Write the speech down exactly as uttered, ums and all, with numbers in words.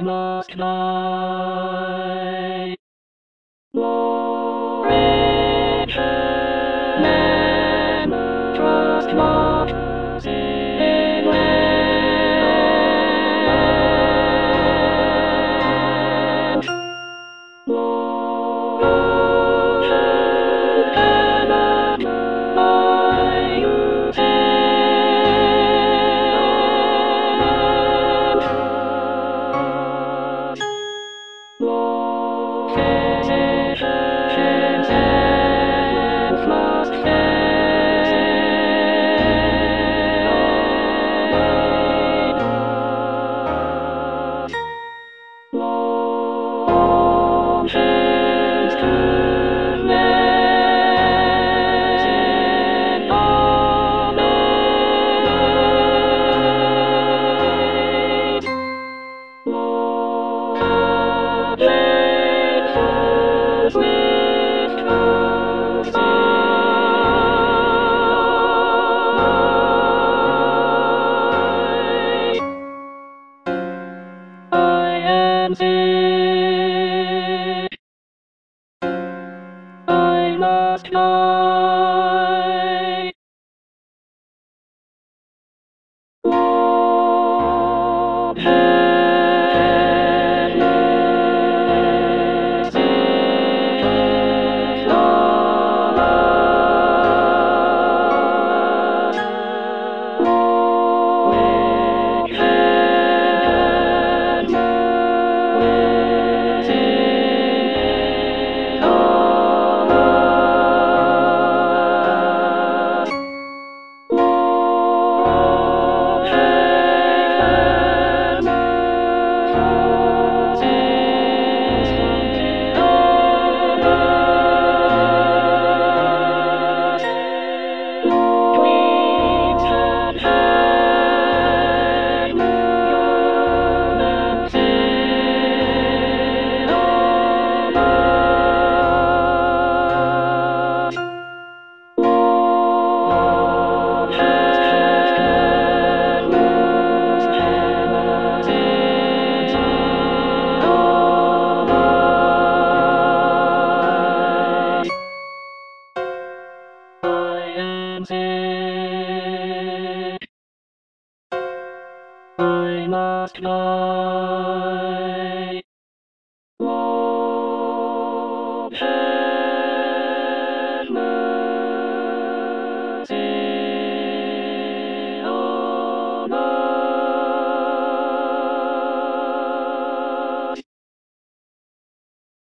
must die. Warwickshire men trust not in land. Warwickshire cannot buy you stand. Physicians and must stand. Long-chains to lands in dominate. Long-faithfuls with truth denied. I am sick. I must die. Long-haired nurse, it is not us. Warwickshire nurse, it is not us. Long-haired nurse, it is not us. Queens and hangmen, sit on us. Long-haired nurse, it is not us. I am sick. I must die.